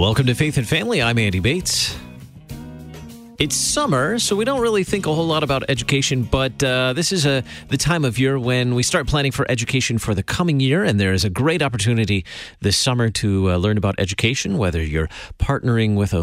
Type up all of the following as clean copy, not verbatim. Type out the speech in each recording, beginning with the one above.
Welcome to Faith and Family. I'm Andy Bates. It's summer, so we don't really think a whole lot about education, but this is the time of year when we start planning for education for the coming year, and there is a great opportunity this summer to learn about education, whether you're partnering with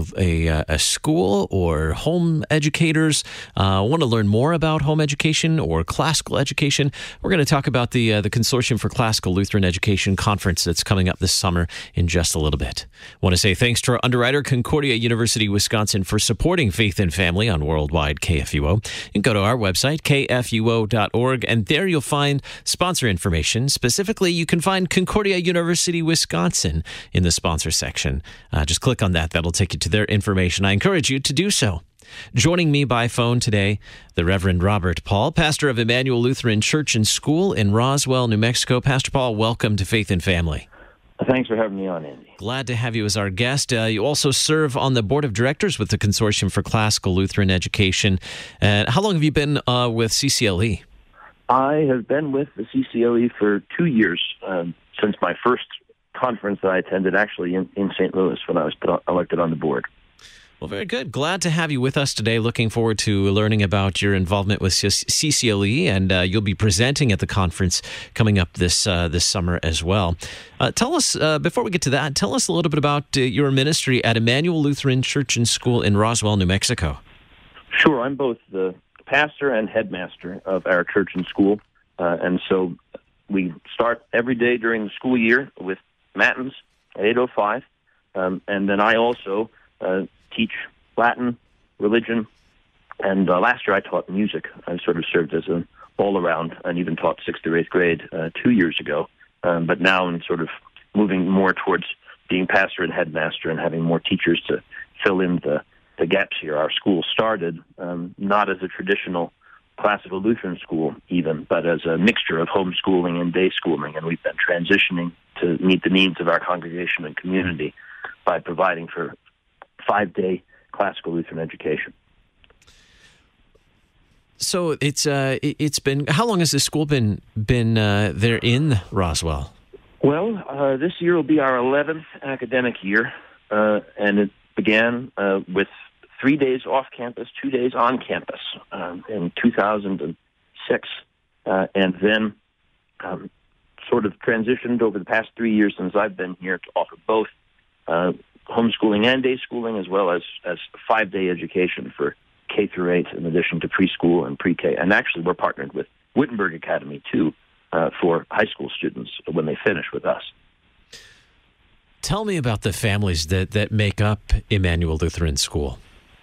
a school or home educators, want to learn more about home education or classical education. We're going to talk about the Consortium for Classical Lutheran Education conference that's coming up this summer in just a little bit. Want to say thanks to our underwriter, Concordia University, Wisconsin, for supporting Faith and Family on Worldwide KFUO. You can go to our website, kfuo.org, and there you'll find sponsor information. Specifically, you can find Concordia University, Wisconsin in the sponsor section. Just click on that. That'll take you to their information. I encourage you to do so. Joining me by phone today, the Reverend Robert Paul, pastor of Emmanuel Lutheran Church and School in Roswell, New Mexico. Pastor Paul, welcome to Faith and Family. Thanks for having me on, Andy. Glad to have you as our guest. You also serve on the board of directors with the Consortium for Classical Lutheran Education. How long have you been with CCLE? I have been with the CCLE for 2 years, since my first conference that I attended actually in St. Louis when I was elected on the board. Well, very good. Glad to have you with us today. Looking forward to learning about your involvement with CCLE, and you'll be presenting at the conference coming up this summer as well. Tell us, before we get to that, tell us a little bit about your ministry at Emmanuel Lutheran Church and School in Roswell, New Mexico. Sure. I'm both the pastor and headmaster of our church and school, and so we start every day during the school year with matins at 8:05, and then I also teach Latin, religion, and last year I taught music. I sort of served as an all-around and even taught 6th through 8th grade 2 years ago. But now I'm sort of moving more towards being pastor and headmaster and having more teachers to fill in the gaps here. Our school started not as a traditional classical Lutheran school even, but as a mixture of homeschooling and day schooling, and we've been transitioning to meet the needs of our congregation and community by providing for 5-day classical Lutheran education. So it's been, how long has this school been there in Roswell? Well, this year will be our 11th academic year, and it began with 3 days off campus, 2 days on campus in 2006, and then sort of transitioned over the past 3 years since I've been here to offer both homeschooling and day schooling, as well as 5-day education for K through 8, in addition to preschool and pre-K. And actually, we're partnered with Wittenberg Academy, too, for high school students when they finish with us. Tell me about the families that make up Emmanuel Lutheran School.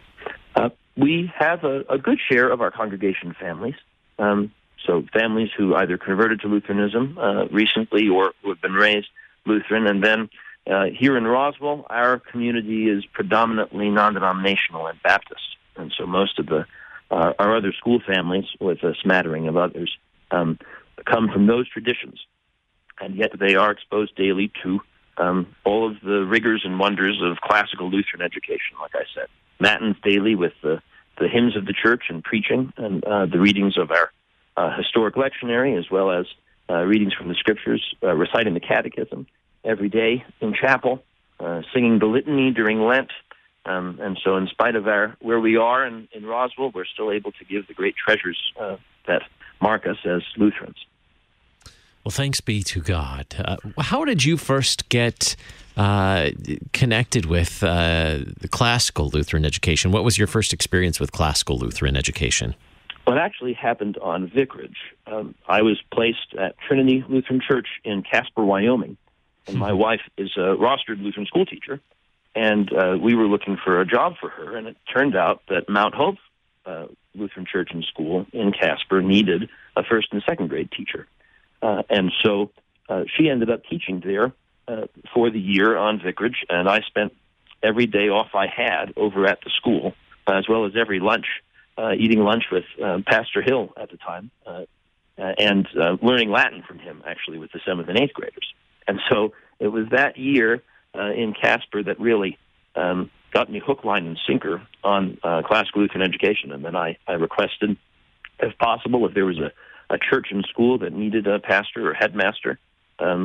We have a good share of our congregation families. So families who either converted to Lutheranism recently or who have been raised Lutheran, and then here in Roswell, our community is predominantly non-denominational and Baptist, and so most of our other school families, with a smattering of others, come from those traditions, and yet they are exposed daily to all of the rigors and wonders of classical Lutheran education. Like I said, matins daily with the hymns of the church and preaching, and the readings of our historic lectionary, as well as readings from the scriptures, reciting the catechism every day in chapel, singing the litany during Lent. And so in spite of where we are in Roswell, we're still able to give the great treasures that mark us as Lutherans. Well, thanks be to God. How did you first get connected with the classical Lutheran education? What was your first experience with classical Lutheran education? Well, it actually happened on vicarage. I was placed at Trinity Lutheran Church in Casper, Wyoming. And my wife is a rostered Lutheran school teacher, and we were looking for a job for her, and it turned out that Mount Hope Lutheran Church and School in Casper needed a 1st and 2nd grade teacher. And so she ended up teaching there for the year on vicarage, and I spent every day off I had over at the school, as well as every lunch, eating lunch with Pastor Hill at the time, and learning Latin from him, actually, with the 7th and 8th graders. And so it was that year in Casper that really got me hook, line, and sinker on classical Lutheran education. And then I requested, if possible, if there was a church and school that needed a pastor or headmaster,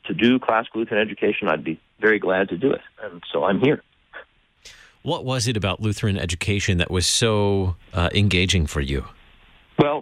to do classical Lutheran education, I'd be very glad to do it. And so I'm here. What was it about Lutheran education that was so engaging for you? Well,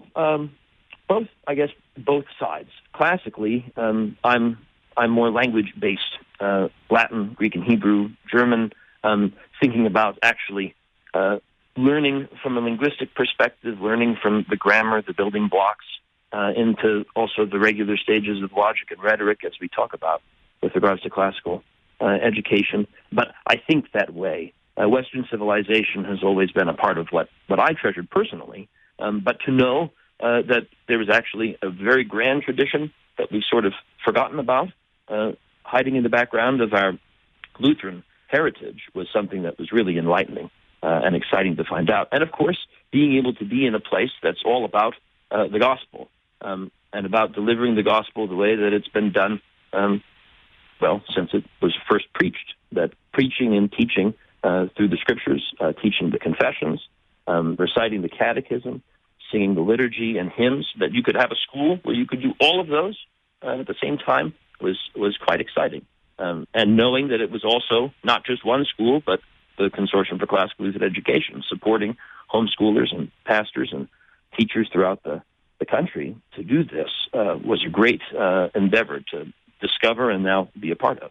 both sides. Classically, I'm more language-based, Latin, Greek, and Hebrew, German, thinking about actually learning from a linguistic perspective, learning from the grammar, the building blocks, into also the regular stages of logic and rhetoric, as we talk about with regards to classical education. But I think that way. Western civilization has always been a part of what I treasured personally, but to know that there was actually a very grand tradition that we've sort of forgotten about, hiding in the background of our Lutheran heritage, was something that was really enlightening and exciting to find out. And of course, being able to be in a place that's all about the gospel and about delivering the gospel the way that it's been done, since it was first preached, that preaching and teaching through the scriptures, teaching the confessions, reciting the catechism, singing the liturgy and hymns, that you could have a school where you could do all of those at the same time was quite exciting. And knowing that it was also not just one school, but the Consortium for Classical Lutheran Education, supporting homeschoolers and pastors and teachers throughout the country to do this was a great endeavor to discover and now be a part of.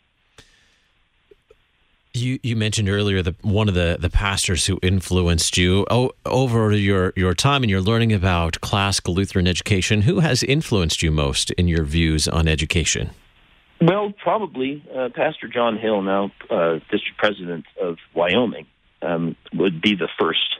You mentioned earlier that one of the pastors who influenced you over your time and your learning about classical Lutheran education. Who has influenced you most in your views on education? Well, probably Pastor John Hill, now district president of Wyoming, would be the first.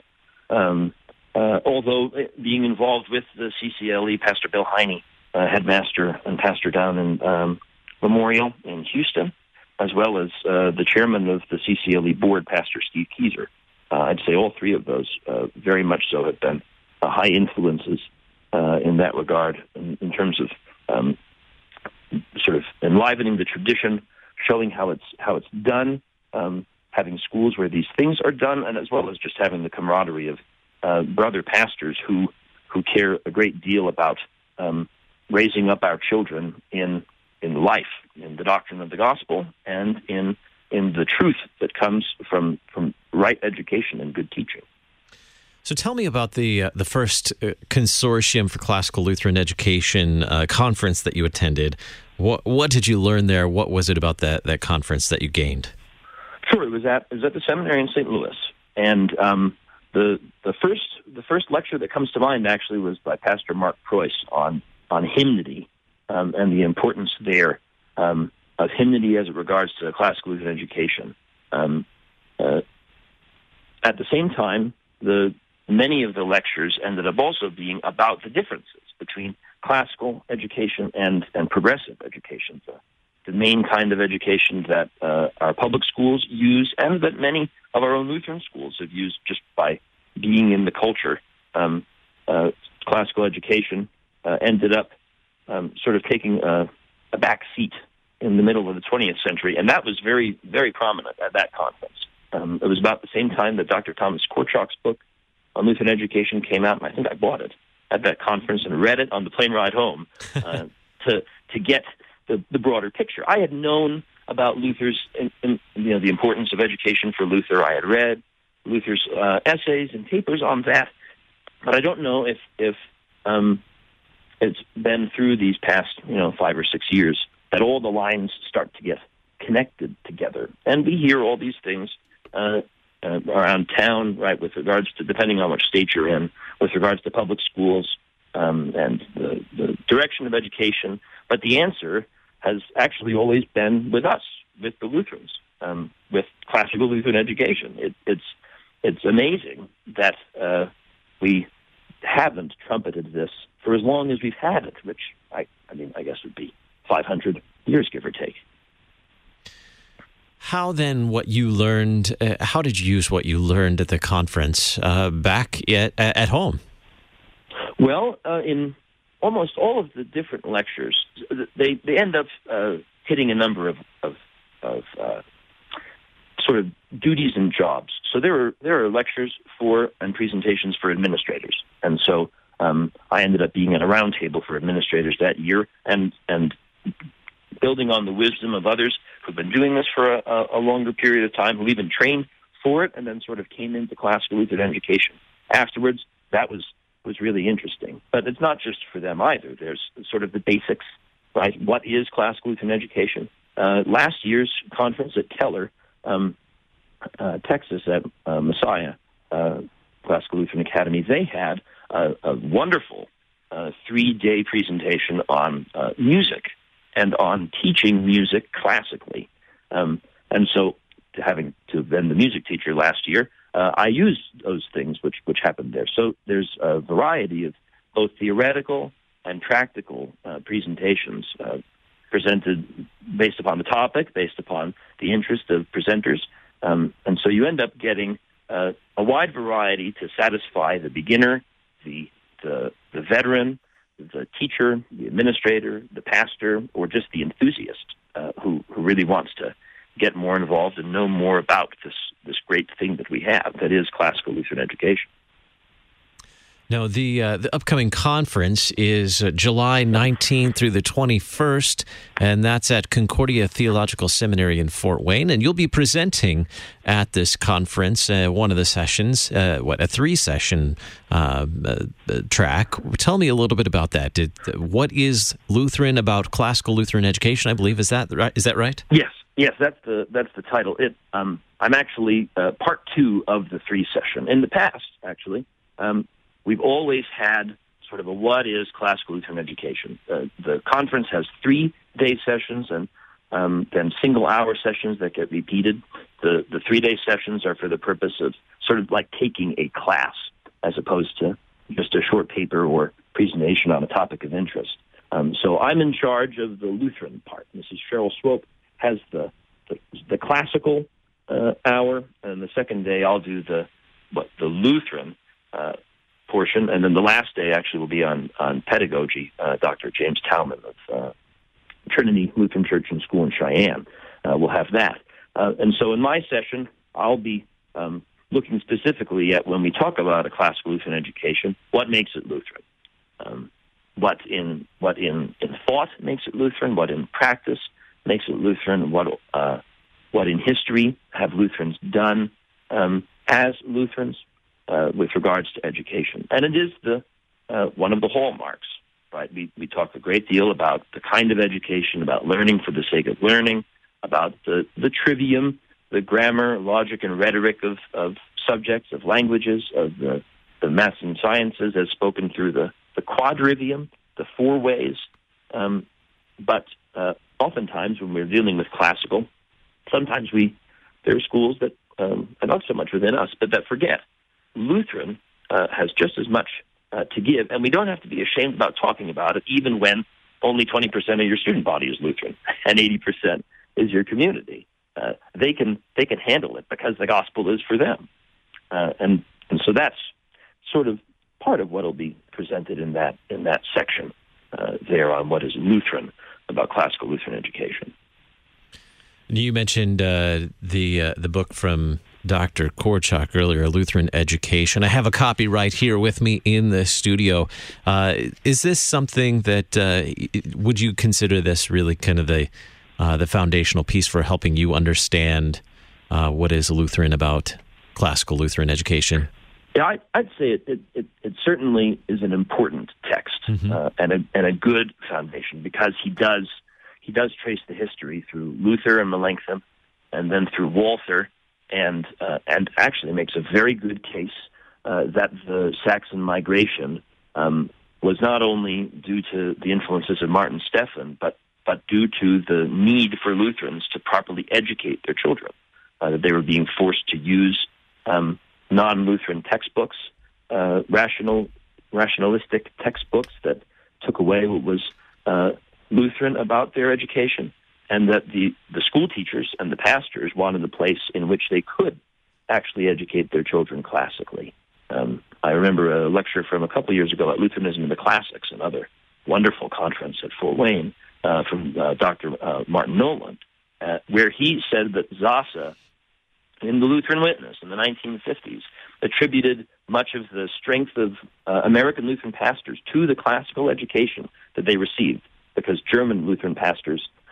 Although being involved with the CCLE, Pastor Bill Heine, headmaster and pastor down in Memorial in Houston, as well as the chairman of the CCLE board, Pastor Steve Kieser. I'd say all three of those very much so have been high influences in that regard in terms of sort of enlivening the tradition, showing how it's done, having schools where these things are done, and as well as just having the camaraderie of brother pastors who care a great deal about raising up our children in life, in the doctrine of the gospel, and in the truth that comes from right education and good teaching. So tell me about the first Consortium for Classical Lutheran Education conference that you attended. What did you learn there? What was it about that conference that you gained? Sure, it was at the seminary in St. Louis, and the first lecture that comes to mind actually was by Pastor Mark Preuss on hymnody and the importance there of hymnody as it regards to classical Lutheran education. At the same time, many of the lectures ended up also being about the differences between classical education and progressive education, the main kind of education that our public schools use and that many of our own Lutheran schools have used just by being in the culture. Classical education ended up sort of taking a back seat in the middle of the 20th century, and that was very, very prominent at that conference. It was about the same time that Dr. Thomas Korchak's book on Lutheran education came out, and I think I bought it at that conference and read it on the plane ride home to get the broader picture. I had known about Luther's, the importance of education for Luther. I had read Luther's essays and papers on that, but I don't know if it's been through these past 5 or 6 years that all the lines start to get connected together, and we hear all these things around town, right, with regards to, depending on which state you're in, with regards to public schools and the direction of education. But the answer has actually always been with us, with the Lutherans, with classical Lutheran education. It's amazing that we haven't trumpeted this for as long as we've had it, which I guess would be 500 years, give or take. How then, what you learned, how did you use what you learned at the conference back at home? Well, in almost all of the different lectures, they end up hitting a number of sort of duties and jobs. So there are lectures for and presentations for administrators, and so I ended up being at a roundtable for administrators that year, and building on the wisdom of others who've been doing this for a longer period of time, who even trained for it and then sort of came into classical Lutheran education afterwards. That was really interesting. But it's not just for them either. There's sort of the basics, right? What is classical Lutheran education? Last year's conference at Keller, Texas, at Messiah Classical Lutheran Academy, they had a wonderful 3-day presentation on music and on teaching music classically. And so, having to have been the music teacher last year, I used those things which happened there. So there's a variety of both theoretical and practical presentations presented based upon the topic, based upon the interest of presenters. And so you end up getting a wide variety to satisfy the beginner, the veteran, the teacher, the administrator, the pastor, or just the enthusiast who really wants to get more involved and know more about this great thing that we have, that is classical Lutheran education. Now, the upcoming conference is July 19th through the 21st, and that's at Concordia Theological Seminary in Fort Wayne. And you'll be presenting at this conference, one of the sessions, a 3-session track. Tell me a little bit about that. What is Lutheran about classical Lutheran education, I believe? Is that right? Yes, that's the title. I'm actually part 2 of the 3-session. In the past, actually, we've always had sort of a what is classical Lutheran education. The conference has 3-day sessions and then single-hour sessions that get repeated. The 3-day sessions are for the purpose of sort of like taking a class as opposed to just a short paper or presentation on a topic of interest. So I'm in charge of the Lutheran part. Mrs. Cheryl Swope has the classical hour, and the second day I'll do the Lutheran portion, and then the last day actually will be on pedagogy. Dr. James Tauman of Trinity Lutheran Church and School in Cheyenne will have that. And so in my session, I'll be looking specifically at, when we talk about a classical Lutheran education, what makes it Lutheran? What in thought makes it Lutheran? What in practice makes it Lutheran? What in history have Lutherans done as Lutherans with regards to education? And it is one of the hallmarks, right? We talk a great deal about the kind of education, about learning for the sake of learning, about the trivium, the grammar, logic, and rhetoric of subjects, of languages, of the maths and sciences as spoken through the quadrivium, the 4 ways. But oftentimes when we're dealing with classical, sometimes there are schools that are not so much within us, but that forget Lutheran has just as much to give, and we don't have to be ashamed about talking about it, even when only 20% of your student body is Lutheran and 80% is your community. They can handle it because the gospel is for them, and so that's sort of part of what will be presented in that section there on what is Lutheran about classical Lutheran education. You mentioned the book from Dr. Korchak earlier, Lutheran Education. I have a copy right here with me in the studio. Is this something that would you consider this really kind of the foundational piece for helping you understand what is Lutheran about classical Lutheran education? Yeah, I'd say it certainly is an important text, and a good foundation, because he does trace the history through Luther and Melanchthon, and then through Walther, and actually makes a very good case that the Saxon migration was not only due to the influences of Martin Stephan, but due to the need for Lutherans to properly educate their children, that they were being forced to use non-Lutheran textbooks, rationalistic textbooks that took away what was Lutheran about their education, and that the school teachers and the pastors wanted a place in which they could actually educate their children classically. I remember a lecture from a couple years ago at Lutheranism in the Classics, another wonderful conference at Fort Wayne, from Dr. Martin Noland, where he said that Zasa, in the Lutheran Witness in the 1950s, attributed much of the strength of American Lutheran pastors to the classical education that they received, because German Lutheran pastors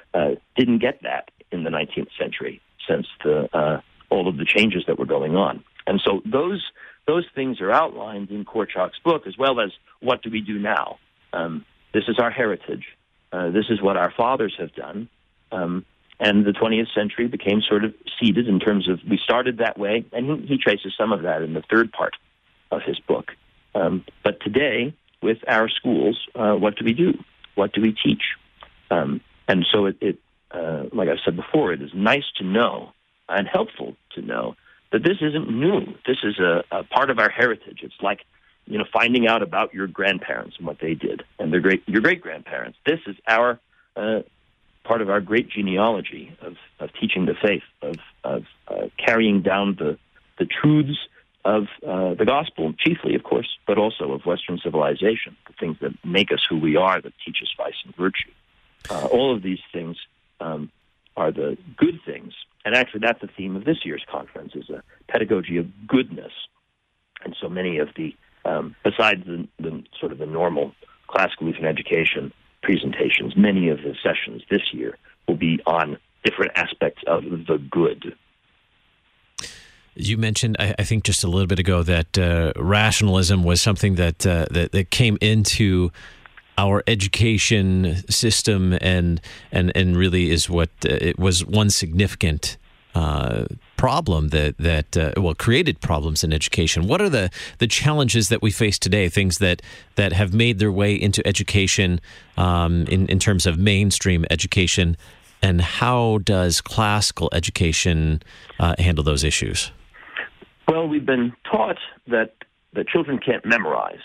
didn't get that in the 19th century since all of the changes that were going on. And so those things are outlined in Korchak's book, as well as what do we do now? This is our heritage. This is what our fathers have done. And the 20th century became sort of seeded in terms of, we started that way, and he traces some of that in the third part of his book. But today, with our schools, what do we do? What do we teach? And so like I said before, it is nice to know and helpful to know that this isn't new. This is a part of our heritage. It's like, finding out about your grandparents and what they did, and your great-grandparents. This is our part of our great genealogy of teaching the faith, of carrying down the truths of the gospel, chiefly, of course, but also of Western civilization, the things that make us who we are, that teach us vice and virtue. All of these things are the good things. And actually, that's the theme of this year's conference, is a pedagogy of goodness. And so many of the, besides the sort of the normal classical Lutheran education presentations, many of the sessions this year will be on different aspects of the good. You mentioned, I think just a little bit ago, that rationalism was something that came into our education system, and really is what it was one significant problem that created problems in education. What are the challenges that we face today? Things that have made their way into education in terms of mainstream education, and how does classical education handle those issues? Well, we've been taught that children can't memorize.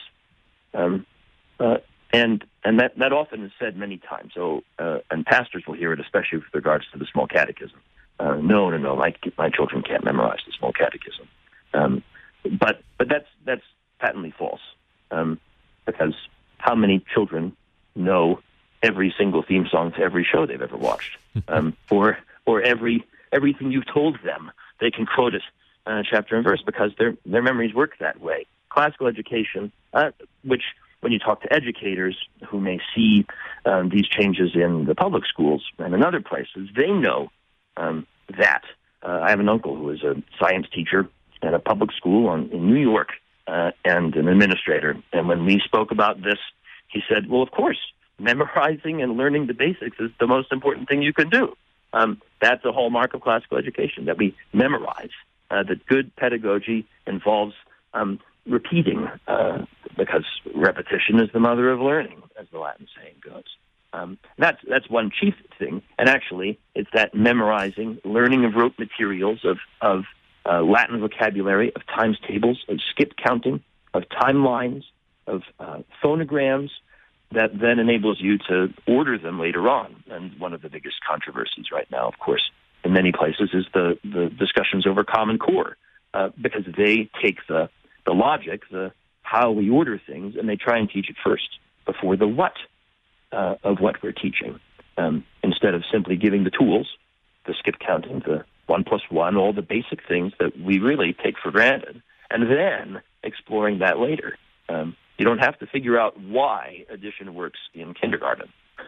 And that often is said many times. So, and pastors will hear it, especially with regards to the small catechism. No, my children can't memorize the small catechism. But that's patently false, because how many children know every single theme song to every show they've ever watched, or everything you've told them? They can quote it chapter and verse because their memories work that way. Classical education, which, when you talk to educators who may see these changes in the public schools and in other places, they know that. I have an uncle who is a science teacher at a public school in New York and an administrator. And when we spoke about this, he said, well, of course, memorizing and learning the basics is the most important thing you can do. That's a hallmark of classical education, that we memorize, that good pedagogy involves repeating, because repetition is the mother of learning, as the Latin saying goes. That's one chief thing, and actually, it's that memorizing, learning of rote materials, of Latin vocabulary, of times tables, of skip counting, of timelines, of phonograms, that then enables you to order them later on. And one of the biggest controversies right now, of course, in many places, is the discussions over Common Core, because they take the logic, the how we order things, and they try and teach it first before the what of what we're teaching, instead of simply giving the tools, the skip counting, the 1 + 1, all the basic things that we really take for granted, and then exploring that later. You don't have to figure out why addition works in kindergarten,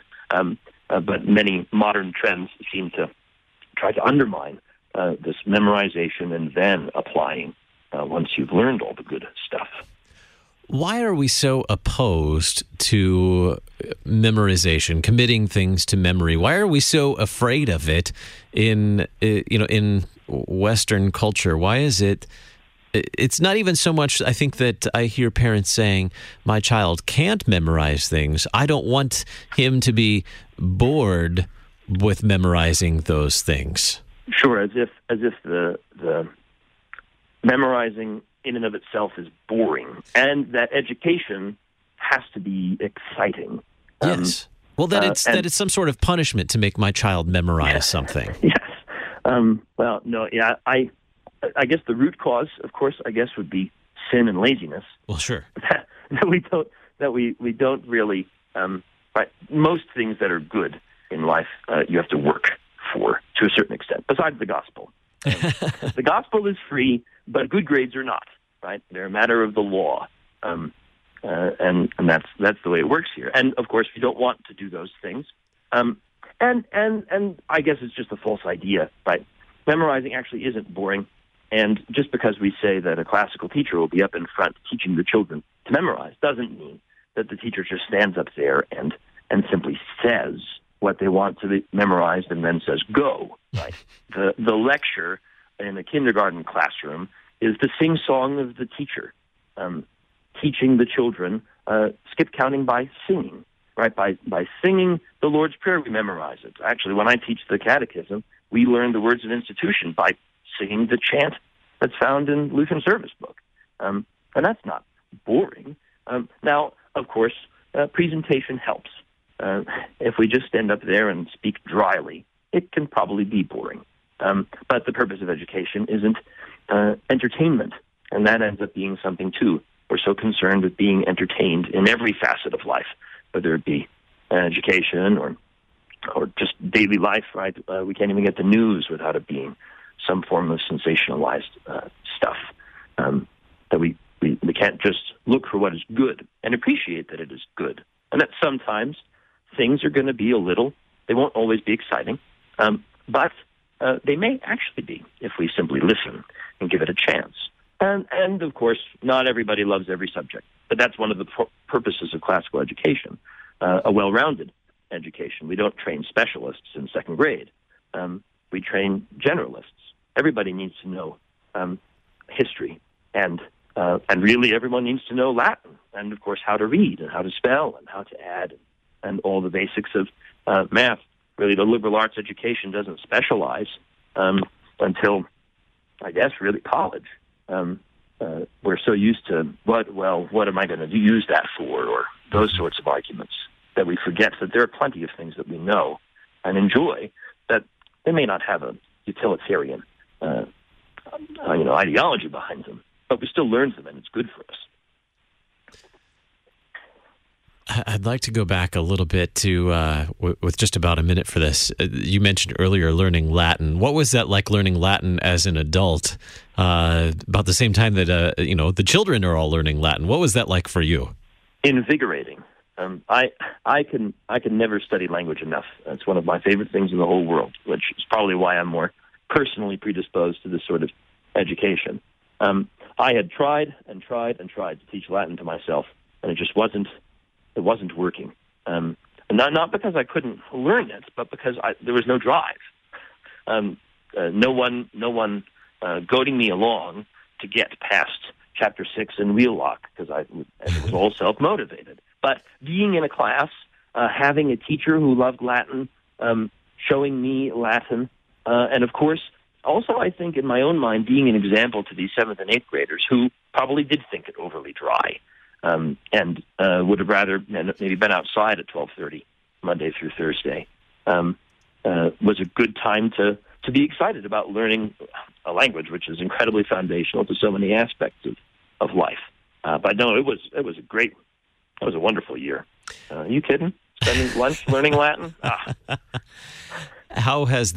but many modern trends seem to try to undermine this memorization and then applying once you've learned all the good stuff. Why are we so opposed to memorization, committing things to memory? Why are we so afraid of it in Western culture? Why is it? It's not even so much, I think, that I hear parents saying, my child can't memorize things. I don't want him to be bored with memorizing those things. Sure, as if the memorizing in and of itself is boring, and that education has to be exciting. Yes. Well, that it's some sort of punishment to make my child memorize something. Yes. Well, no, yeah, I guess the root cause, of course, would be sin and laziness. Well, sure. that we don't really. Right. Most things that are good in life, you have to work for to a certain extent. Besides the gospel, the gospel is free, but good grades are not. Right. They're a matter of the law, and that's the way it works here. And of course, we don't want to do those things. And I guess it's just a false idea, right? Memorizing actually isn't boring. And just because we say that a classical teacher will be up in front teaching the children to memorize doesn't mean that the teacher just stands up there and simply says what they want to be memorized and then says, go, right? The lecture in a kindergarten classroom is the sing-song of the teacher, teaching the children skip counting by singing, right? By singing the Lord's Prayer, we memorize it. Actually, when I teach the catechism, we learn the words of institution by singing the chant that's found in Lutheran Service Book. And that's not boring. Now, of course, presentation helps. If we just stand up there and speak dryly, it can probably be boring. But the purpose of education isn't entertainment, and that ends up being something, too. We're so concerned with being entertained in every facet of life, whether it be education or just daily life, right? We can't even get the news without it being some form of sensationalized stuff. That we can't just look for what is good and appreciate that it is good. And that sometimes things are going to be they won't always be exciting, but they may actually be if we simply listen and give it a chance. And of course, not everybody loves every subject, but that's one of the purposes of classical education, a well-rounded education. We don't train specialists in second grade. We train generalists. Everybody needs to know history, and really everyone needs to know Latin, and of course how to read and how to spell and how to add and all the basics of math. Really, the liberal arts education doesn't specialize until, I guess, really college. We're so used to what am I going to use that for, or those sorts of arguments, that we forget that there are plenty of things that we know and enjoy that they may not have a utilitarian ideology behind them, but we still learn them and it's good for us. I'd like to go back a little bit to, with just about a minute for this. You mentioned earlier learning Latin. What was that like, learning Latin as an adult, about the same time that, the children are all learning Latin? What was that like for you? Invigorating. I can never study language enough. It's one of my favorite things in the whole world, which is probably why I'm more personally predisposed to this sort of education. I had tried and tried and tried to teach Latin to myself, and it just wasn't working. And not because I couldn't learn it, but because there was no drive. No one goading me along to get past chapter 6 in Wheelock, because it was all self-motivated. But being in a class, having a teacher who loved Latin, showing me Latin, and of course, also I think in my own mind, being an example to these 7th and 8th graders who probably did think it overly dry, and would have rather maybe been outside at 12:30 Monday through Thursday, was a good time to be excited about learning a language which is incredibly foundational to so many aspects of life. But no, it was a wonderful year. Are you kidding? Spending lunch learning Latin? How has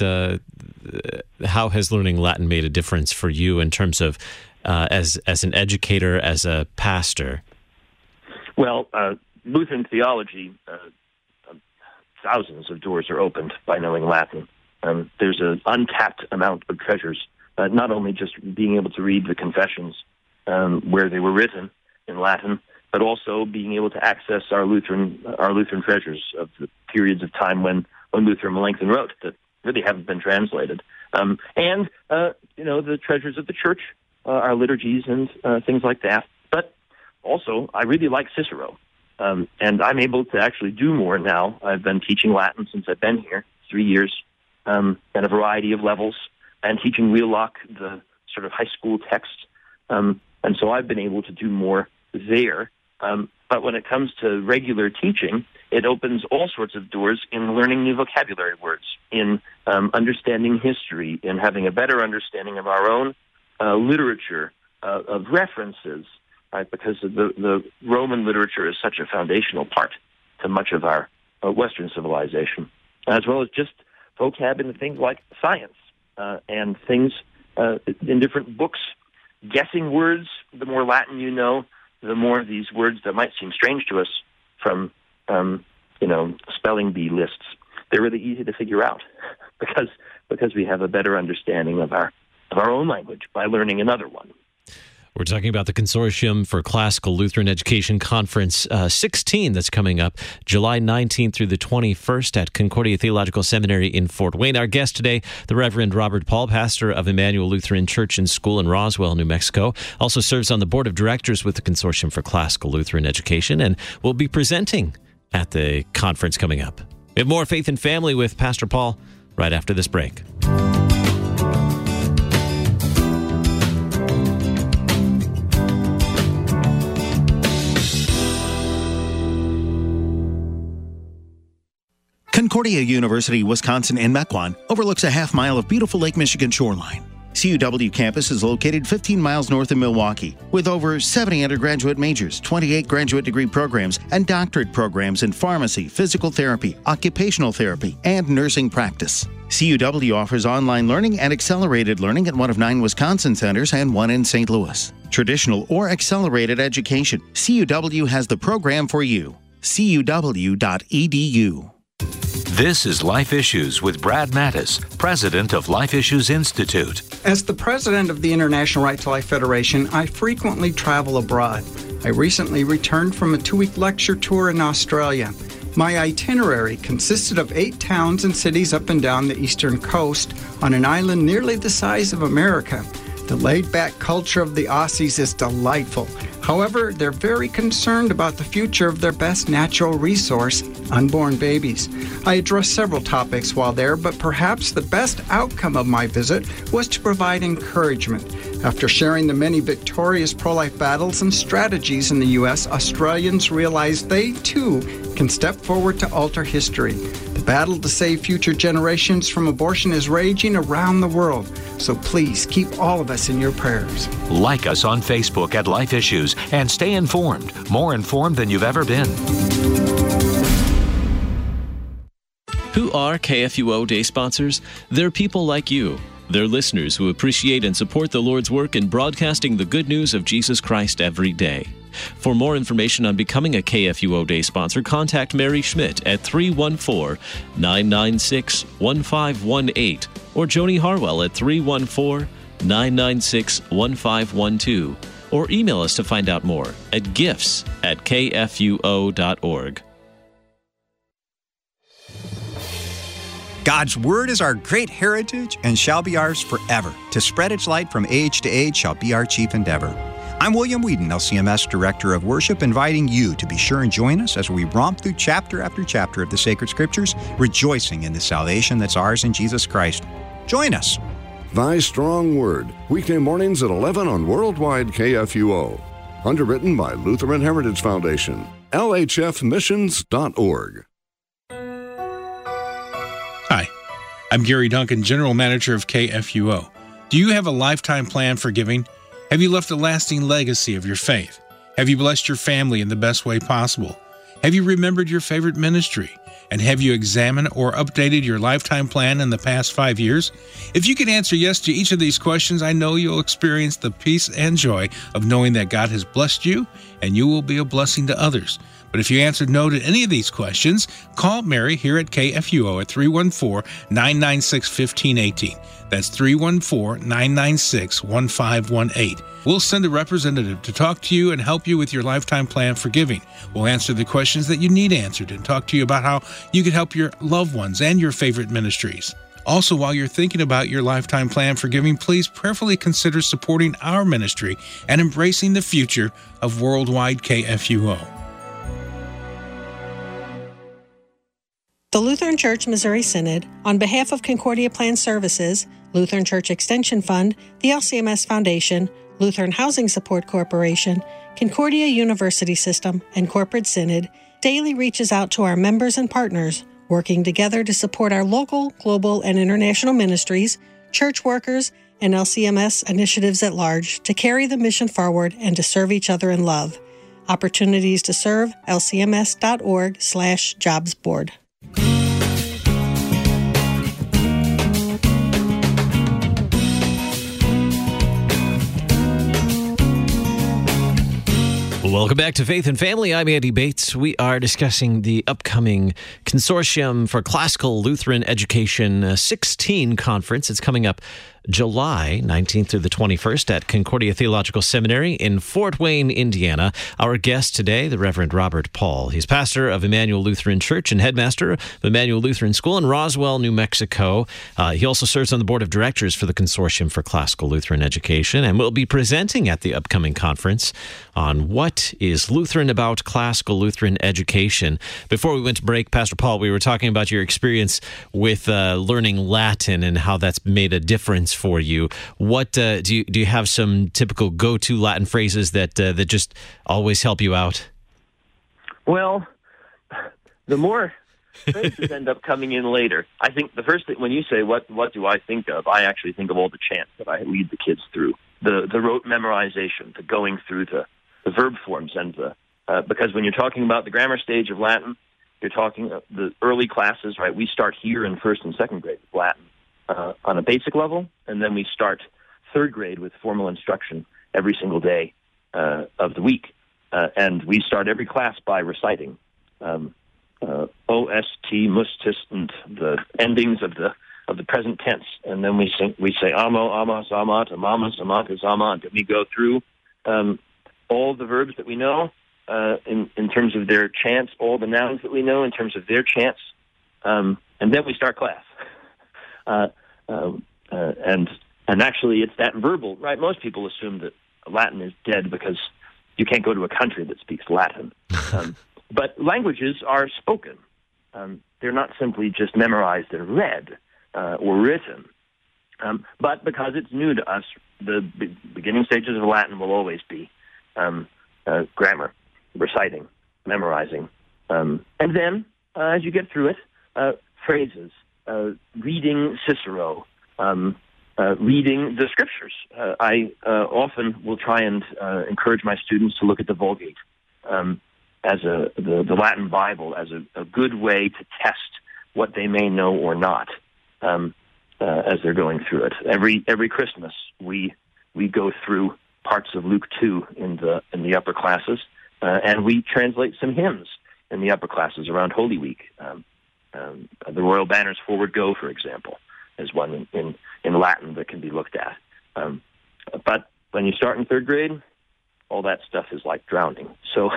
learning Latin made a difference for you in terms of as an educator, as a pastor? Well, Lutheran theology, thousands of doors are opened by knowing Latin. There's an untapped amount of treasures, not only just being able to read the confessions where they were written in Latin, but also being able to access our Lutheran treasures of the periods of time when Luther and Melanchthon wrote that really haven't been translated. And the treasures of the church, our liturgies and things like that. But also, I really like Cicero. And I'm able to actually do more now. I've been teaching Latin since I've been here, 3 years, at a variety of levels, and teaching Wheelock, the sort of high school text. And so I've been able to do more there. But when it comes to regular teaching, it opens all sorts of doors in learning new vocabulary words, in understanding history, in having a better understanding of our own literature, of references, right? Because the Roman literature is such a foundational part to much of our Western civilization, as well as just vocab in things like science and things in different books. Guessing words, the more Latin you know, the more these words that might seem strange to us from, spelling bee lists they're really easy to figure out because we have a better understanding of our own language by learning another one. We're talking about the Consortium for Classical Lutheran Education Conference 16 that's coming up July 19th through the 21st at Concordia Theological Seminary in Fort Wayne. Our guest today, the Reverend Robert Paul, pastor of Emmanuel Lutheran Church and School in Roswell, New Mexico. Also serves on the board of directors with the Consortium for Classical Lutheran Education and will be presenting at the conference coming up. We have more Faith and Family with Pastor Paul right after this break. Concordia University, Wisconsin in Mequon overlooks a half mile of beautiful Lake Michigan shoreline. CUW campus is located 15 miles north of Milwaukee with over 70 undergraduate majors, 28 graduate degree programs, and doctorate programs in pharmacy, physical therapy, occupational therapy, and nursing practice. CUW offers online learning and accelerated learning at one of 9 Wisconsin centers and 1 in St. Louis. Traditional or accelerated education, CUW has the program for you. CUW.edu. This is Life Issues with Brad Mattis, president of Life Issues Institute. As the president of the International Right to Life Federation, I frequently travel abroad. I recently returned from a 2-week lecture tour in Australia. My itinerary consisted of 8 towns and cities up and down the eastern coast on an island nearly the size of America. The laid-back culture of the Aussies is delightful. However, they're very concerned about the future of their best natural resource, unborn babies. I addressed several topics while there, but perhaps the best outcome of my visit was to provide encouragement. After sharing the many victorious pro-life battles and strategies in the U.S., Australians realized they, too, can step forward to alter history. The battle to save future generations from abortion is raging around the world. So please keep all of us in your prayers. Like us on Facebook at Life Issues and stay informed, more informed than you've ever been. Who are KFUO Day sponsors? They're people like you. They're listeners who appreciate and support the Lord's work in broadcasting the good news of Jesus Christ every day. For more information on becoming a KFUO Day sponsor, contact Mary Schmidt at 314-996-1518 or Joni Harwell at 314-996-1512 or email us to find out more at gifts@kfuo.org. God's Word is our great heritage and shall be ours forever. To spread its light from age to age shall be our chief endeavor. I'm William Whedon, LCMS Director of Worship, inviting you to be sure and join us as we romp through chapter after chapter of the Sacred Scriptures, rejoicing in the salvation that's ours in Jesus Christ. Join us. Thy Strong Word, weekday mornings at 11 on Worldwide KFUO. Underwritten by Lutheran Heritage Foundation, lhfmissions.org. Hi, I'm Gary Duncan, General Manager of KFUO. Do you have a lifetime plan for giving? Have you left a lasting legacy of your faith? Have you blessed your family in the best way possible? Have you remembered your favorite ministry? And have you examined or updated your lifetime plan in the past 5 years? If you can answer yes to each of these questions, I know you'll experience the peace and joy of knowing that God has blessed you and you will be a blessing to others. But if you answered no to any of these questions, call Mary here at KFUO at 314-996-1518. That's 314-996-1518. We'll send a representative to talk to you and help you with your lifetime plan for giving. We'll answer the questions that you need answered and talk to you about how you can help your loved ones and your favorite ministries. Also, while you're thinking about your lifetime plan for giving, please prayerfully consider supporting our ministry and embracing the future of Worldwide KFUO. The Lutheran Church Missouri Synod, on behalf of Concordia Plan Services, Lutheran Church Extension Fund, the LCMS Foundation, Lutheran Housing Support Corporation, Concordia University System, and Corporate Synod, daily reaches out to our members and partners, working together to support our local, global, and international ministries, church workers, and LCMS initiatives at large to carry the mission forward and to serve each other in love. Opportunities to serve, lcms.org/jobs board. Welcome back to Faith and Family. I'm Andy Bates. We are discussing the upcoming Consortium for Classical Lutheran Education 16 conference. It's coming up July 19th through the 21st at Concordia Theological Seminary in Fort Wayne, Indiana. Our guest today, the Reverend Robert Paul. He's pastor of Emmanuel Lutheran Church and headmaster of Emmanuel Lutheran School in Roswell, New Mexico. He also serves on the board of directors for the Consortium for Classical Lutheran Education and will be presenting at the upcoming conference on what is Lutheran about classical Lutheran education. Before we went to break, Pastor Paul, we were talking about your experience with learning Latin and how that's made a difference for you. What do you have some typical go-to Latin phrases that just always help you out? Well, the more phrases end up coming in later. I think the first thing, when you say, what do I think of, I actually think of all the chants that I lead the kids through, the rote memorization, the going through the verb forms, and because when you're talking about the grammar stage of Latin, you're talking the early classes, right? We start here in first and second grade with Latin on a basic level, and then we start third grade with formal instruction every single day of the week. And we start every class by reciting ost, mustis, and the endings of the present tense. And then we say amo, amas, amat, amamas, amatas, amant, and we go through all the verbs that we know in terms of their chants, all the nouns that we know in terms of their chants, and then we start class. And actually, it's that verbal, right? Most people assume that Latin is dead because you can't go to a country that speaks Latin. But languages are spoken. They're not simply just memorized and read or written. But because it's new to us, the beginning stages of Latin will always be grammar, reciting, memorizing. And then, as you get through it, phrases, reading Cicero, reading the scriptures. I often will try and encourage my students to look at the Vulgate as the Latin Bible as a good way to test what they may know or not as they're going through it. Every Christmas we go through parts of Luke 2 in the upper classes, and we translate some hymns in the upper classes around Holy Week. The Royal Banners Forward Go, for example, is one in Latin that can be looked at. But when you start in third grade, all that stuff is like drowning. So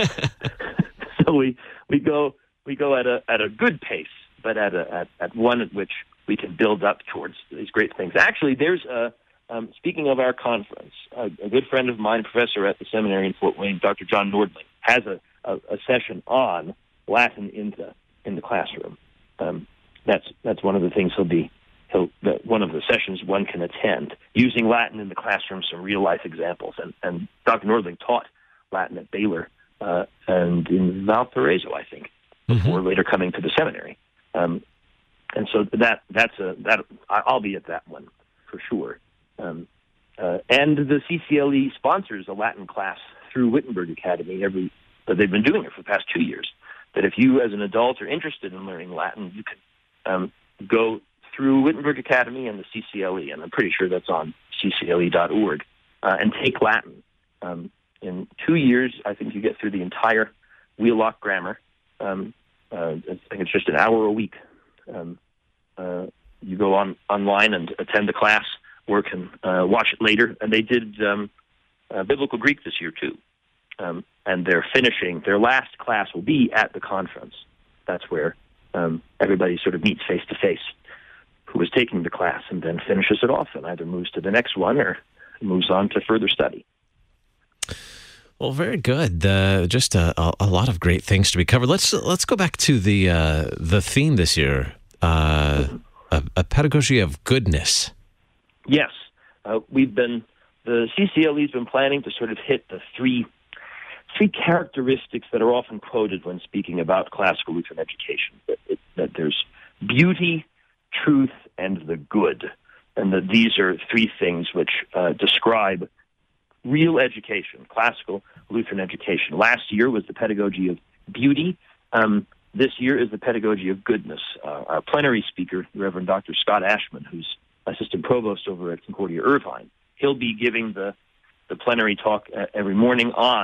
we go at a good pace, but at one at which we can build up towards these great things. Actually, there's speaking of our conference, a good friend of mine, professor at the seminary in Fort Wayne, Dr. John Nordling, has a session on Latin in the classroom. That's one of the things one of the sessions one can attend, using Latin in the classroom, some real life examples. And Dr. Nordling taught Latin at Baylor and in Valparaiso, I think, before later coming to the seminary. And so I'll be at that one for sure. And the CCLE sponsors a Latin class through Wittenberg Academy but they've been doing it for the past 2 years. That if you, as an adult, are interested in learning Latin, you can go through Wittenberg Academy and the CCLE, and I'm pretty sure that's on ccle.org, and take Latin. In 2 years, I think you get through the entire Wheelock grammar. I think it's just an hour a week. You go online and attend the class, or can watch it later. And they did Biblical Greek this year, too. And they're finishing. Their last class will be at the conference. That's where everybody sort of meets face-to-face who is taking the class, and then finishes it off and either moves to the next one or moves on to further study. Well, very good. Just a lot of great things to be covered. Let's go back to the theme this year, a pedagogy of goodness. Yes. The CCLE's been planning to sort of hit the three characteristics that are often quoted when speaking about classical Lutheran education, that there's beauty, truth, and the good, and that these are three things which describe real education, classical Lutheran education. Last year was the pedagogy of beauty. This year is the pedagogy of goodness. Our plenary speaker, the Reverend Dr. Scott Ashman, who's assistant provost over at Concordia Irvine, he'll be giving the plenary talk every morning on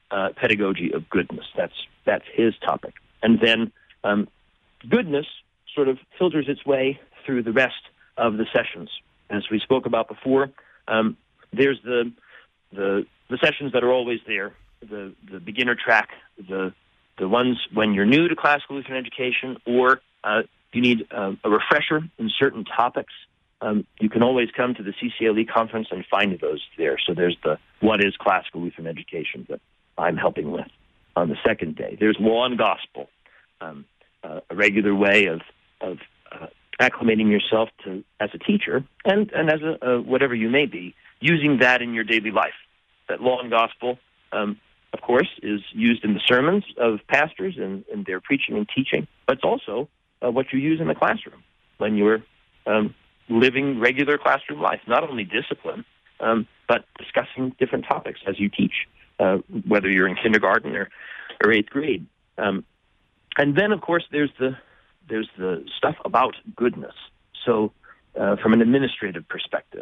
pedagogy of goodness. That's his topic. And then goodness sort of filters its way through the rest of the sessions. As we spoke about before, there's the sessions that are always there, the beginner track, the ones when you're new to classical Lutheran education, or you need a refresher in certain topics. You can always come to the CCLE conference and find those there. So there's the What is Classical Lutheran Education that I'm helping with on the second day. There's Law and Gospel, a regular way of acclimating yourself to as a teacher and as a whatever you may be, using that in your daily life. That Law and Gospel, of course, is used in the sermons of pastors and in their preaching and teaching, but it's also what you use in the classroom when you're living regular classroom life, not only discipline, but discussing different topics as you teach, whether you're in kindergarten or eighth grade. And then, of course, there's the stuff about goodness. So from an administrative perspective,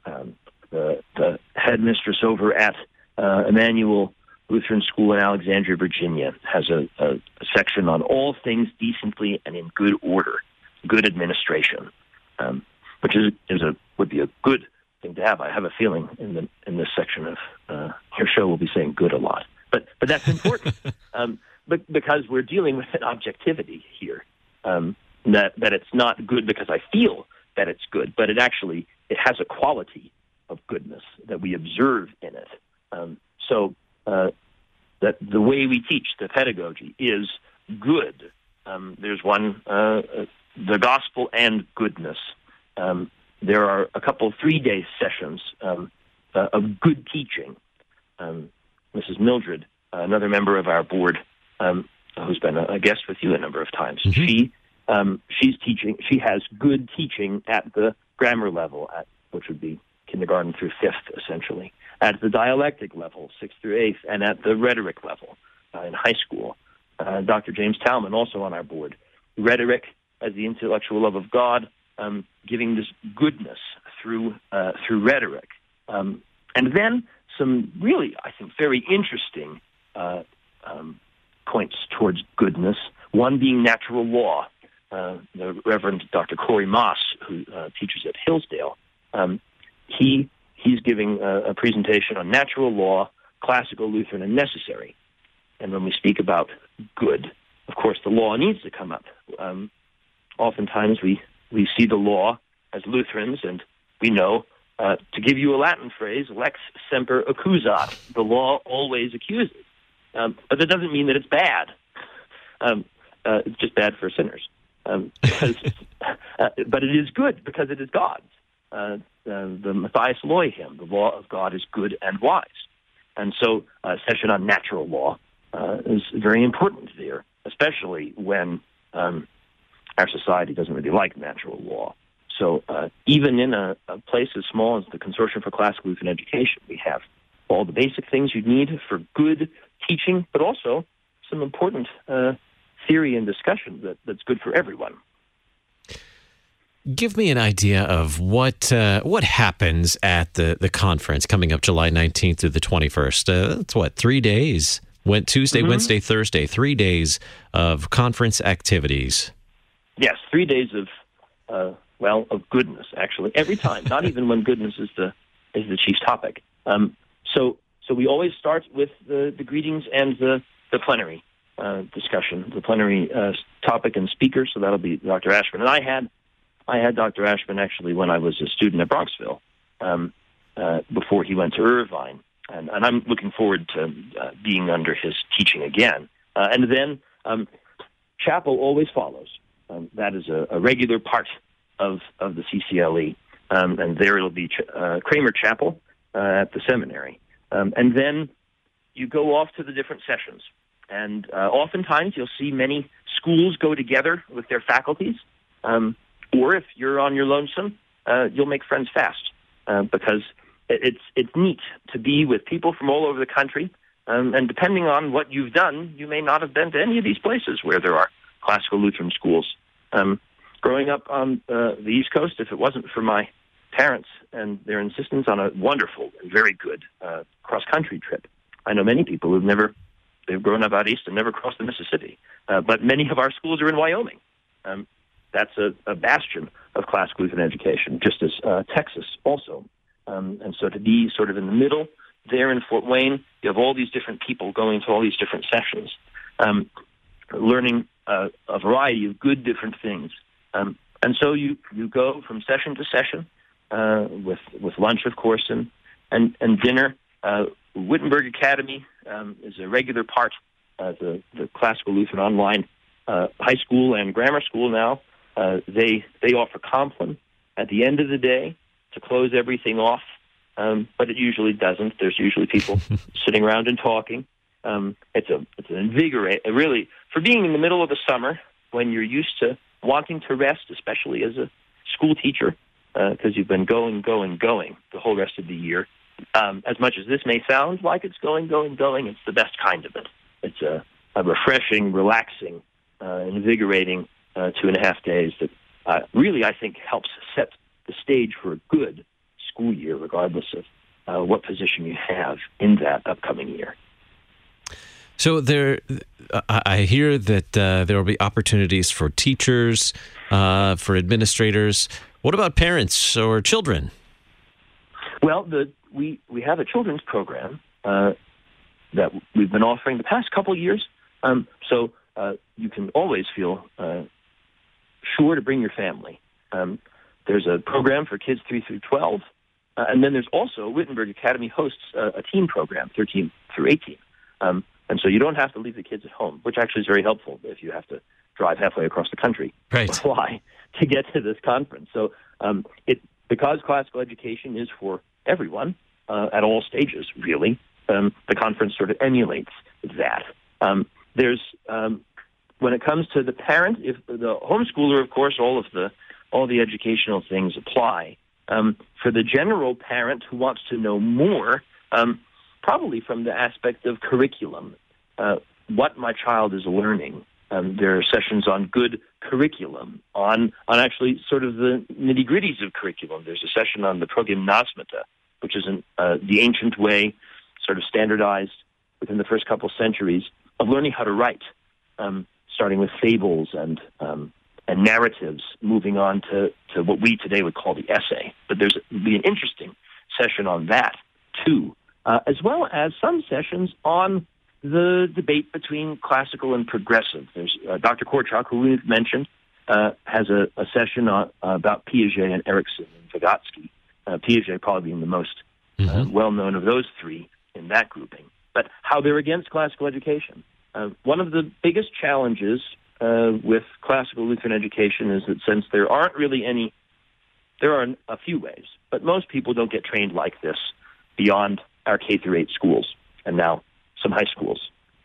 the headmistress over at Emmanuel Lutheran School in Alexandria, Virginia, has a section on all things decently and in good order, good administration, which would be a good thing to have. I have a feeling in this section of your show we'll be saying good a lot, but that's important because we're dealing with an objectivity here. That it's not good because I feel that it's good, but it has a quality of goodness that we observe in it. So that the way we teach, the pedagogy, is good. There's one, the gospel and goodness. There are a couple 3-day sessions of good teaching. Mrs. Mildred, another member of our board, who's been a guest with you a number of times, she's teaching. She has good teaching at the grammar level, which would be kindergarten through 5th, essentially, at the dialectic level, 6th through 8th, and at the rhetoric level in high school. Dr. James Talman, also on our board, rhetoric as the intellectual love of God, giving this goodness through rhetoric. And then some really, I think, very interesting points towards goodness, one being natural law. The Reverend Dr. Corey Moss, who teaches at Hillsdale, he's giving a presentation on natural law, classical Lutheran, and necessary. And when we speak about good, of course, the law needs to come up. Oftentimes we see the law as Lutherans, and we know, to give you a Latin phrase, lex semper accusat, the law always accuses. But that doesn't mean that it's bad. It's just bad for sinners. But it is good because it is God's. The Matthias Loy hymn, the law of God is good and wise. And so a session on natural law is very important there, especially when our society doesn't really like natural law. So even in a place as small as the Consortium for Classical Lutheran Education, we have all the basic things you need for good teaching, but also some important theory and discussion that's good for everyone. Give me an idea of what happens at the conference coming up July 19th through the 21st. That's 3 days? Tuesday, Wednesday, Thursday, 3 days of conference activities. Yes, 3 days of goodness, actually. Every time, not even when goodness is the chief topic. So we always start with the greetings and the plenary discussion, the plenary topic and speaker. So that'll be Dr. Ashman. And I had Dr. Ashman actually when I was a student at Bronxville before he went to Irvine. And I'm looking forward to being under his teaching again. And then chapel always follows. That is a regular part of the CCLE. And there it'll be Kramer Chapel at the seminary. And then you go off to the different sessions. And oftentimes you'll see many schools go together with their faculties. Or if you're on your lonesome, you'll make friends fast because it's neat to be with people from all over the country. And depending on what you've done, you may not have been to any of these places where there are classical Lutheran schools. Growing up on the East Coast, if it wasn't for my parents and their insistence on a wonderful and very good cross-country trip, I know many people they've grown up out east and never crossed the Mississippi. But many of our schools are in Wyoming. That's a bastion of classical Lutheran education, just as Texas also. And so to be sort of in the middle there in Fort Wayne, you have all these different people going to all these different sessions, learning a variety of good different things. And so you go from session to session with lunch, of course, and dinner. Wittenberg Academy is a regular part of the Classical Lutheran Online high school and grammar school now. They offer Compline at the end of the day to close everything off, but it usually doesn't. There's usually people sitting around and talking. It's an invigorating, really, for being in the middle of the summer when you're used to wanting to rest, especially as a school teacher, because you've been going the whole rest of the year. As much as this may sound like it's going, it's the best kind of it. It's a refreshing, relaxing, invigorating 2.5 days that really, I think, helps set the stage for a good school year, regardless of what position you have in that upcoming year. So I hear that there will be opportunities for teachers, for administrators. What about parents or children? Well, we have a children's program that we've been offering the past couple of years. So you can always feel sure to bring your family. There's a program for kids 3 through 12, and then there's also Wittenberg Academy hosts a teen program, 13 through 18. And so you don't have to leave the kids at home, which actually is very helpful if you have to drive halfway across the country or fly to get to this conference. So because classical education is for everyone at all stages, really, the conference sort of emulates that. There's when it comes to the parent, if the homeschooler, of course, all the educational things apply. For the general parent who wants to know more, probably from the aspect of curriculum, what my child is learning. There are sessions on good curriculum, on actually sort of the nitty-gritties of curriculum. There's a session on the progymnasmata, which is the ancient way, sort of standardized within the first couple centuries, of learning how to write, starting with fables and narratives, moving on to what we today would call the essay. But there's be an interesting session on that, too, as well as some sessions on the debate between classical and progressive. There's Dr. Korchak, who we've mentioned, has a session about Piaget and Erikson and Vygotsky. Piaget probably being the most well-known of those three in that grouping. But how they're against classical education. One of the biggest challenges with classical Lutheran education is that since there aren't really any, there are a few ways, but most people don't get trained like this beyond our K-8 schools and now some high schools.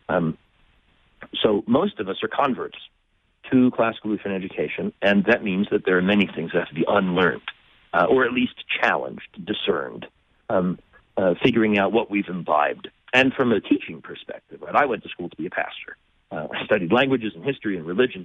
So most of us are converts to classical Lutheran education, and that means that there are many things that have to be unlearned, or at least challenged, discerned, figuring out what we've imbibed. And from a teaching perspective, right, I went to school to be a pastor. I studied languages and history and religion.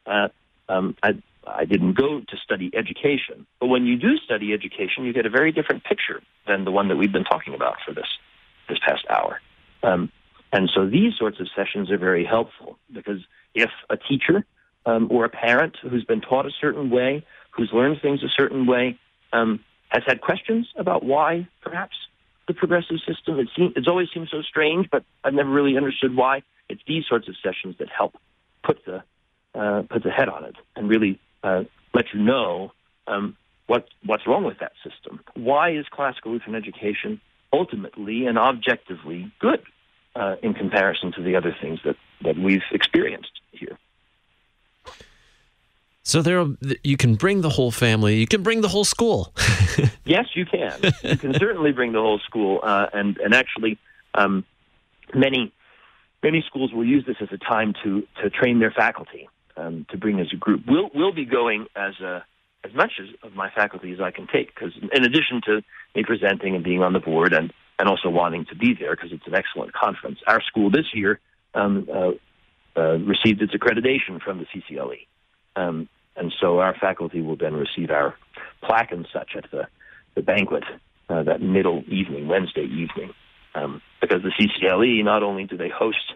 I didn't go to study education. But when you do study education, you get a very different picture than the one that we've been talking about for this past hour. And so these sorts of sessions are very helpful because if a teacher or a parent who's been taught a certain way, who's learned things a certain way, has had questions about why, perhaps, the progressive system, it's always seemed so strange, but I've never really understood why. It's these sorts of sessions that help put the head on it and really let you know what's wrong with that system. Why is classical Lutheran education ultimately and objectively good in comparison to the other things that we've experienced here? So you can bring the whole family. You can bring the whole school. Yes, you can. You can certainly bring the whole school, and actually, many schools will use this as a time to train their faculty, to bring as a group. We'll be going as much of my faculty as I can take, because in addition to me presenting and being on the board and also wanting to be there because it's an excellent conference, our school this year received its accreditation from the CCLE. And so our faculty will then receive our plaque and such at the banquet that middle evening, Wednesday evening. because the CCLE, not only do they host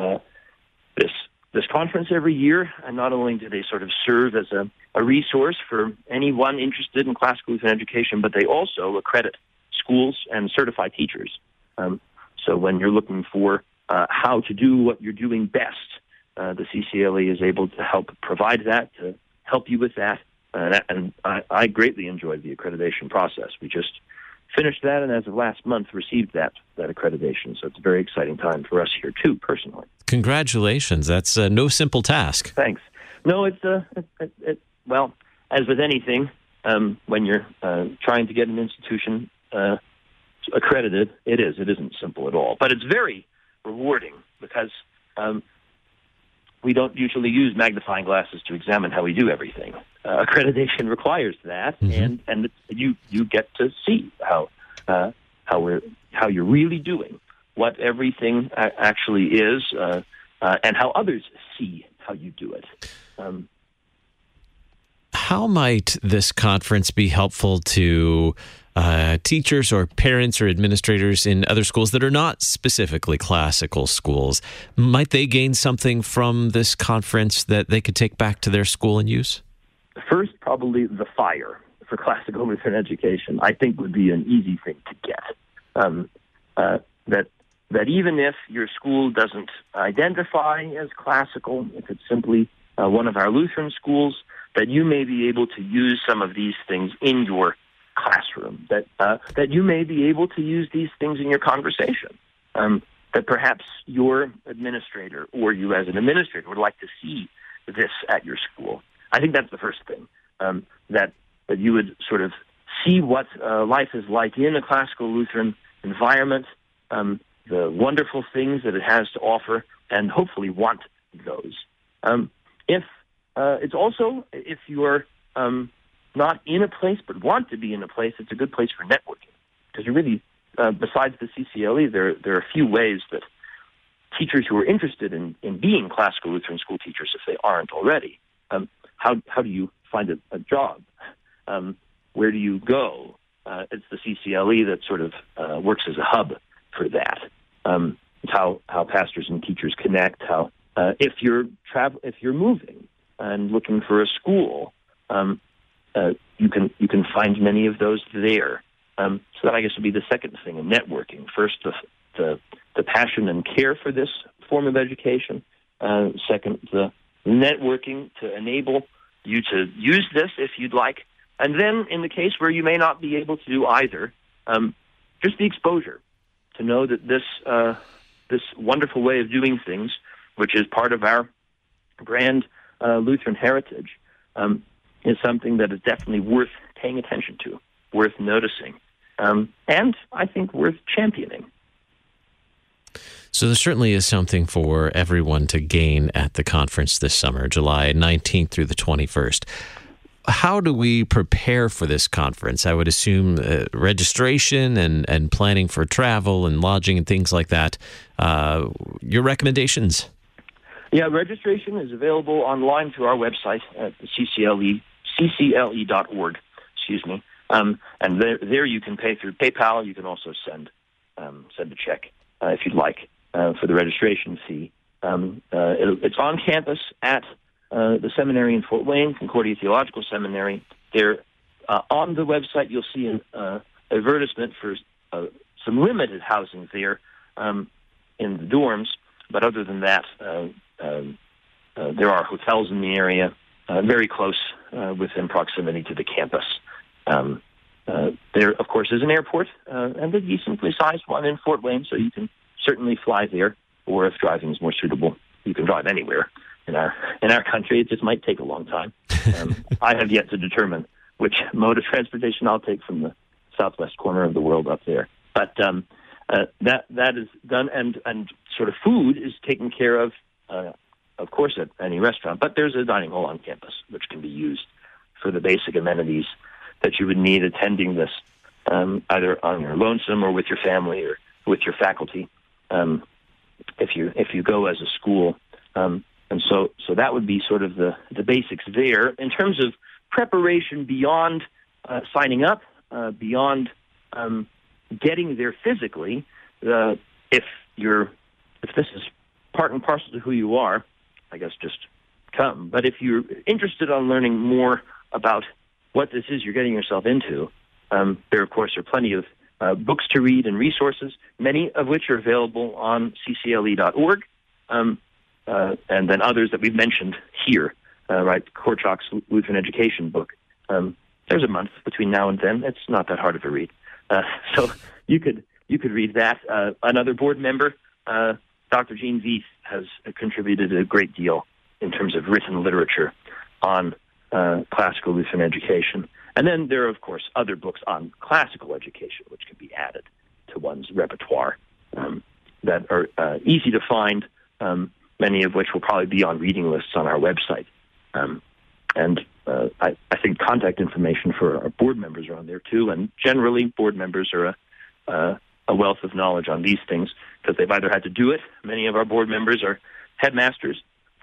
this conference every year, and not only do they sort of serve as a resource for anyone interested in classical Lutheran education, but they also accredit schools and certify teachers. So when you're looking for how to do what you're doing best, the CCLE is able to help provide that, to help you with that. And I greatly enjoyed the accreditation process. We just finished that, and as of last month, received that accreditation. So it's a very exciting time for us here, too, personally. Congratulations. That's no simple task. Thanks. No, it's well, as with anything, when you're trying to get an institution accredited, it isn't simple at all. But it's very rewarding because we don't usually use magnifying glasses to examine how we do everything. Accreditation requires that, and you get to see how you're really doing, what everything actually is, and how others see how you do it. How might this conference be helpful to teachers or parents or administrators in other schools that are not specifically classical schools? Might they gain something from this conference that they could take back to their school and use? First, probably the fire for classical Lutheran education, I think, would be an easy thing to get. That even if your school doesn't identify as classical, if it's simply one of our Lutheran schools, that you may be able to use some of these things in your classroom, that you may be able to use these things in your conversation, that perhaps your administrator or you as an administrator would like to see this at your school. I think that's the first thing, that you would sort of see what life is like in a classical Lutheran environment, the wonderful things that it has to offer, and hopefully want those. If you're not in a place but want to be in a place, it's a good place for networking. Because you really, besides the CCLE, there are a few ways that teachers who are interested in being classical Lutheran school teachers, if they aren't already, how do you find a job? Where do you go? It's the CCLE that sort of works as a hub for that. It's how pastors and teachers connect. How if you're moving and looking for a school, you can find many of those there. So that, I guess, would be the second thing in networking. First, the passion and care for this form of education. Second, the networking to enable you to use this if you'd like. And then, in the case where you may not be able to do either, just the exposure to know that this wonderful way of doing things, which is part of our grand Lutheran heritage, is something that is definitely worth paying attention to, worth noticing, and I think worth championing. So there certainly is something for everyone to gain at the conference this summer, July 19th through the 21st. How do we prepare for this conference? I would assume registration and planning for travel and lodging and things like that. Your recommendations? Yeah, registration is available online through our website at the ccle.org. And there you can pay through PayPal. You can also send a check if you'd like for the registration fee. It's on campus at the seminary in Fort Wayne, Concordia Theological Seminary. There, on the website, you'll see an advertisement for some limited housing there in the dorms. But other than that, there are hotels in the area, very close within proximity to the campus. There, of course, is an airport, and a decently sized one in Fort Wayne, so you can certainly fly there. Or if driving is more suitable, you can drive anywhere in our country. It just might take a long time. I have yet to determine which mode of transportation I'll take from the southwest corner of the world up there. But that is done, and sort of food is taken care of course, at any restaurant. But there's a dining hall on campus which can be used for the basic amenities that you would need attending this, either on your lonesome or with your family or with your faculty, if you go as a school. And so that would be sort of the basics there. In terms of preparation beyond signing up, beyond getting there physically, if this is part and parcel to who you are, I guess just come. But if you're interested in learning more about what this is you're getting yourself into, there, of course, are plenty of books to read and resources, many of which are available on ccle.org, and then others that we've mentioned here, right? Korchak's Lutheran Education book. There's a month between now and then. It's not that hard of a read. So you could read that. Another board member, Dr. Gene Veith, has contributed a great deal in terms of written literature on classical Lutheran education. And then there are, of course, other books on classical education, which can be added to one's repertoire that are easy to find, many of which will probably be on reading lists on our website. I think contact information for our board members are on there, too. And generally, board members are a wealth of knowledge on these things because they've either had to do it. Many of our board members are headmasters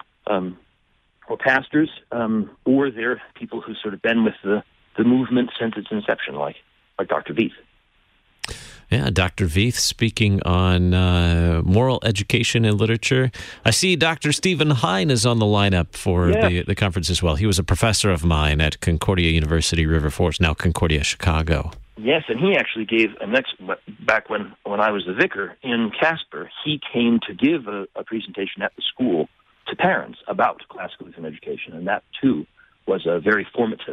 or pastors, or they're people who've sort of been with the movement since its inception, like Dr. Veith. Yeah, Dr. Veith speaking on moral education and literature. I see Dr. Stephen Hein is on the lineup for the conference as well. He was a professor of mine at Concordia University, River Forest, now Concordia, Chicago. Yes, and he actually gave back when I was the vicar in Casper, he came to give a presentation at the school to parents about classical Lutheran education, and that, too, was a very formative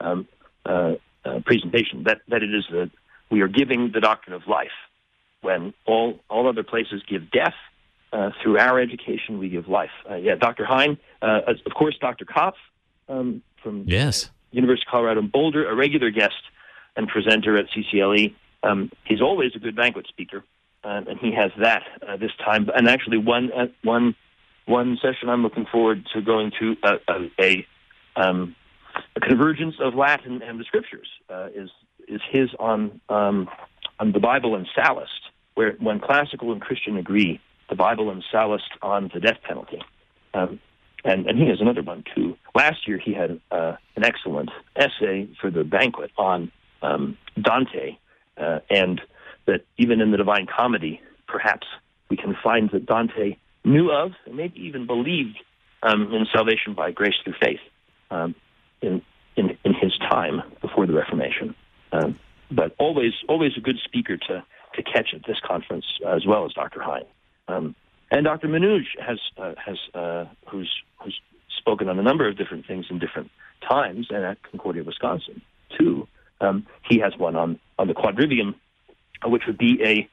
presentation, that it is we are giving the doctrine of life. When all other places give death, through our education, we give life. Dr. Hein, of course, Dr. Kopf from University of Colorado in Boulder, a regular guest and presenter at CCLE. He's always a good banquet speaker, and he has that this time. And actually, one session I'm looking forward to going to, a convergence of Latin and the Scriptures is his on the Bible and Sallust, where when classical and Christian agree, the Bible and Sallust on the death penalty. And he has another one, too. Last year he had an excellent essay for the banquet on Dante, and that even in the Divine Comedy, perhaps we can find that Dante knew of and maybe even believed in salvation by grace through faith in his time before the Reformation. But always a good speaker to catch at this conference, as well as Dr. Hein. And Dr. Manoj who's spoken on a number of different things in different times, and at Concordia, Wisconsin, too. He has one on the quadrivium, which would be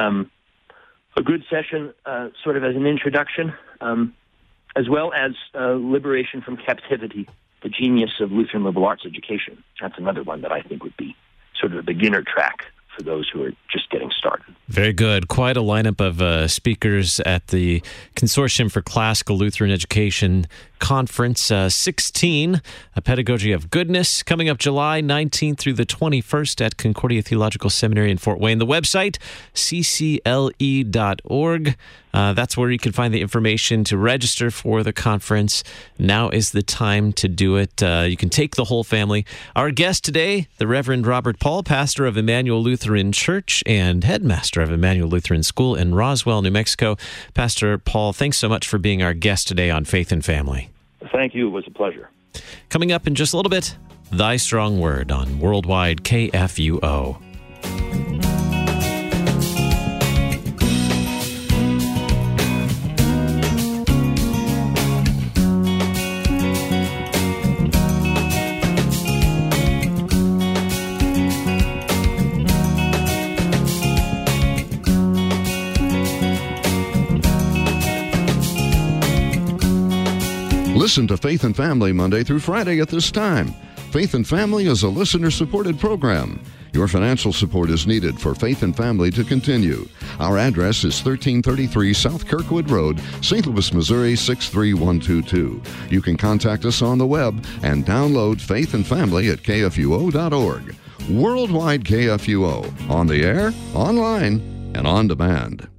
a good session, sort of as an introduction, as well as liberation from captivity, the genius of Lutheran liberal arts education. That's another one that I think would be sort of a beginner track for those who are just getting started. Very good. Quite a lineup of speakers at the Consortium for Classical Lutheran Education Conference 16, A Pedagogy of Goodness, coming up July 19th through the 21st at Concordia Theological Seminary in Fort Wayne. The website, ccle.org. That's where you can find the information to register for the conference. Now is the time to do it. You can take the whole family. Our guest today, the Reverend Robert Paul, pastor of Emmanuel Lutheran Church and headmaster of Emmanuel Lutheran School in Roswell, New Mexico. Pastor Paul, thanks so much for being our guest today on Faith and Family. Thank you. It was a pleasure. Coming up in just a little bit, Thy Strong Word on Worldwide KFUO. Listen to Faith and Family Monday through Friday at this time. Faith and Family is a listener-supported program. Your financial support is needed for Faith and Family to continue. Our address is 1333 South Kirkwood Road, St. Louis, Missouri 63122. You can contact us on the web and download Faith and Family at kfuo.org. Worldwide KFUO, on the air, online, and on demand.